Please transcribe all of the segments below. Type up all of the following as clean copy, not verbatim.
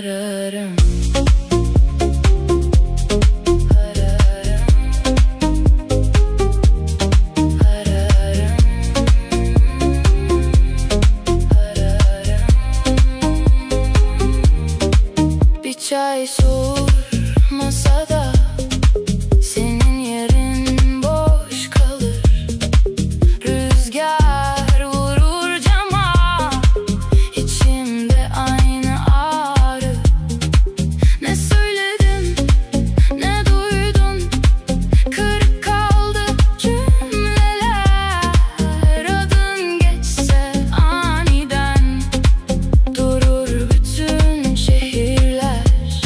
ararım. Bir çay soğur masada, senin yerin boş kalır. Rüzgar vurur cama, içimde aynı ağrı. Ne söyledin, ne duydun, kırık kaldı cümleler. Adın geçse aniden durur bütün şehirler.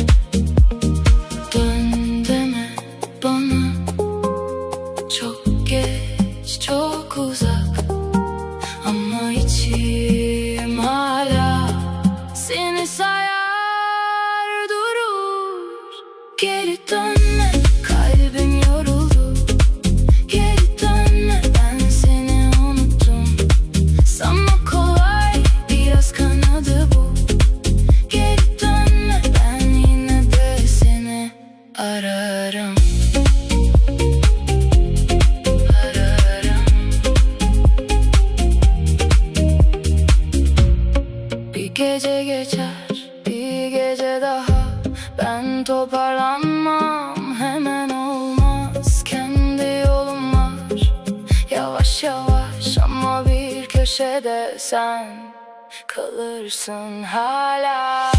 Dön deme bana, çok geç, çok uzak, ama içim hala seni sayar durur. Geri dönme, kalbim yoruldu. Geri dönme, ben seni unuttum. Sanma kolay, biraz kanadı bu. Geri dönme, ben yine de seni ararım. Bir gece geçer, bir gece daha, ben toparlanmam, hemen olmaz. Kendi yolum var, yavaş yavaş, ama bir köşede sen kalırsın hala.